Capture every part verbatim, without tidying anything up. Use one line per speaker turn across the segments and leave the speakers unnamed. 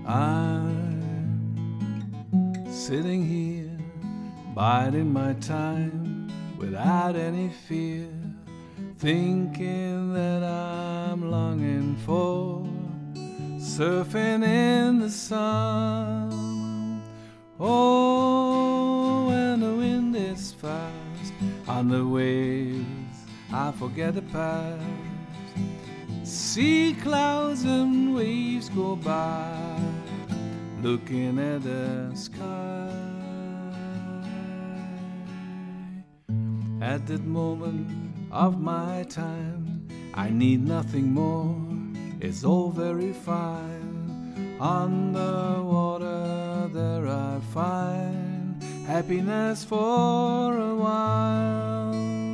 I'm sitting here, biding my time without any fear, thinking that I'm longing for surfing in the sun. Oh, when the wind is fast on the waves, I forget the past. See clouds and waves go by, looking at the sky. At that moment of my time, I need nothing more, it's all very fine. On the water there I find happiness for a while.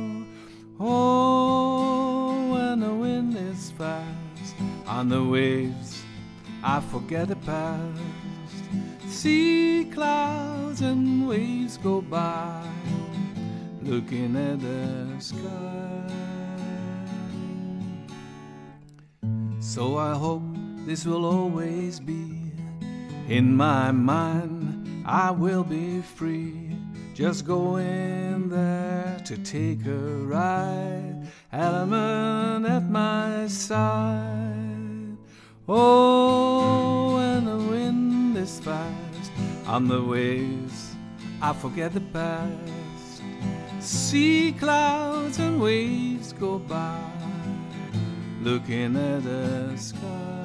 Oh, when the wind is fast on the waves, I forget the past. See clouds and waves go by, looking at the sky. So I hope this will always be in my mind. I will be free, just going there to take a ride, element at my side. Oh, when the wind is fast on the waves, I forget the past. See clouds and waves go by, looking at the sky.